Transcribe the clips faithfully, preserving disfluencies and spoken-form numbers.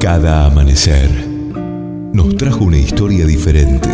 Cada amanecer nos trajo una historia diferente.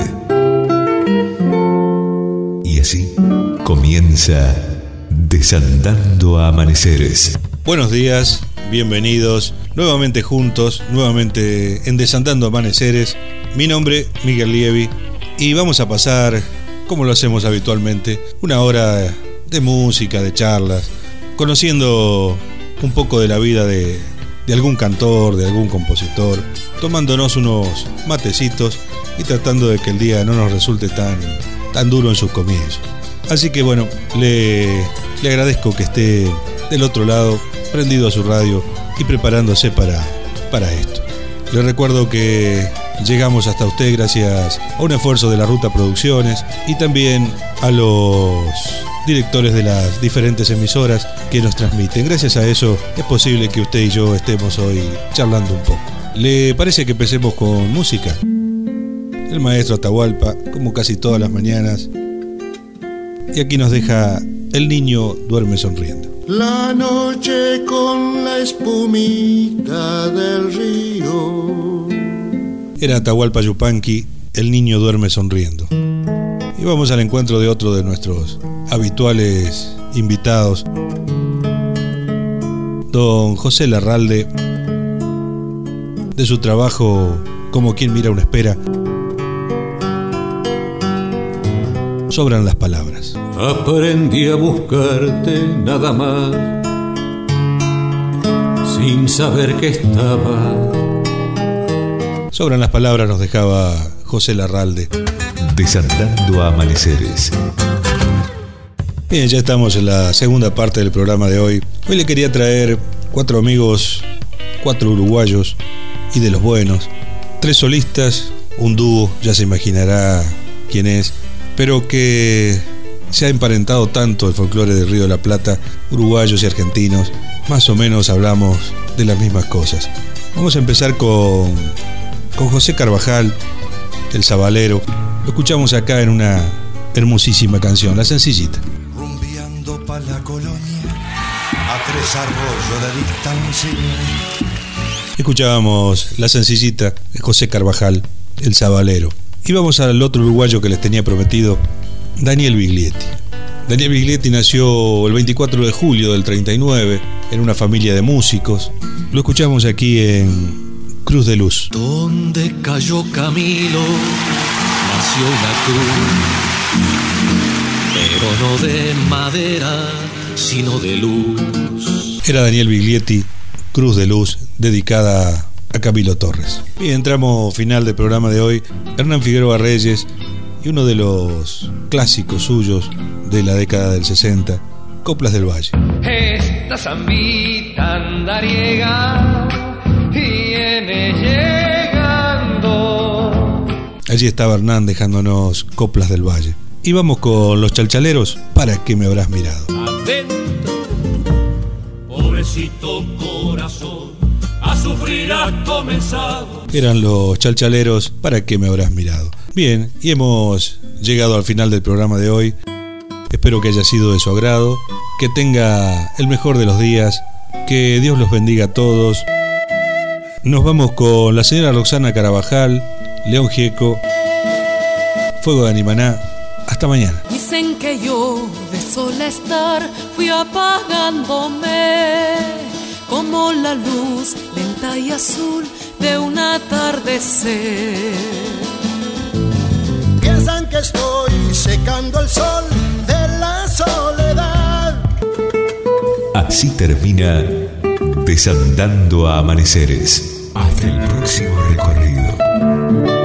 Y así comienza Desandando a Amaneceres. Buenos días, bienvenidos nuevamente juntos, nuevamente en Desandando a Amaneceres. Mi nombre, Miguel Lievi, y vamos a pasar, como lo hacemos habitualmente, una hora de música, de charlas, conociendo un poco de la vida de, de algún cantor, de algún compositor, tomándonos unos matecitos y tratando de que el día no nos resulte tan, tan duro en sus comienzos. Así que bueno, le, le agradezco que esté del otro lado, prendido a su radio y preparándose para, para esto. Le recuerdo que llegamos hasta usted gracias a un esfuerzo de la Ruta Producciones y también a los directores de las diferentes emisoras que nos transmiten. Gracias a eso es posible que usted y yo estemos hoy charlando un poco. ¿Le parece que empecemos con música? El maestro Atahualpa, como casi todas las mañanas, y aquí nos deja El niño duerme sonriendo. La noche con la espumita del río. Era Atahualpa Yupanqui, El niño duerme sonriendo. Y vamos al encuentro de otro de nuestros habituales invitados, don José Larralde, de su trabajo Como quien mira una espera. Sobran las palabras. Aprendí a buscarte nada más, sin saber que estaba. Sobran las palabras nos dejaba José Larralde. Desandando a Amaneceres. Bien, ya estamos en la segunda parte del programa de hoy. Hoy le quería traer cuatro amigos, cuatro uruguayos y de los buenos. Tres solistas, un dúo, ya se imaginará quién es, pero que se ha emparentado tanto el folclore del Río de la Plata, uruguayos y argentinos, más o menos hablamos de las mismas cosas. Vamos a empezar con, con José Carvajal, el Sabalero. Lo escuchamos acá en una hermosísima canción, La Sencillita. Rumbeando pa' la colonia, a tres arroyos de distancia. Escuchábamos La Sencillita de José Carvajal, el Sabalero. Y vamos al otro uruguayo que les tenía prometido, Daniel Biglietti. Daniel Biglietti nació el veinticuatro de julio del treinta y nueve en una familia de músicos. Lo escuchamos aquí en Cruz de Luz. Donde cayó Camilo, nació una cruz, pero no de madera, sino de luz. Era Daniel Biglietti, Cruz de Luz, dedicada a Camilo Torres. Y entramos final del programa de hoy, Hernán Figueroa Reyes y uno de los clásicos suyos de la década del sesenta, Coplas del Valle. Esta zambita andariega viene llegando. Allí estaba Hernán dejándonos Coplas del Valle. Y vamos con Los Chalchaleros, ¿Para qué me habrás mirado? Atento, pobrecito corazón, a sufrir ha comenzado. Eran Los Chalchaleros, ¿Para qué me habrás mirado? Bien, y hemos llegado al final del programa de hoy. Espero que haya sido de su agrado, que tenga el mejor de los días, que Dios los bendiga a todos. Nos vamos con la señora Roxana Carabajal, León Gieco, Fuego de Animaná. Hasta mañana. Dicen que yo de sola estar fui apagándome como la luz lenta y azul de un atardecer. Piensan que estoy secando el sol de la soledad. Así termina Desandando a Amaneceres. Hasta el próximo recorrido.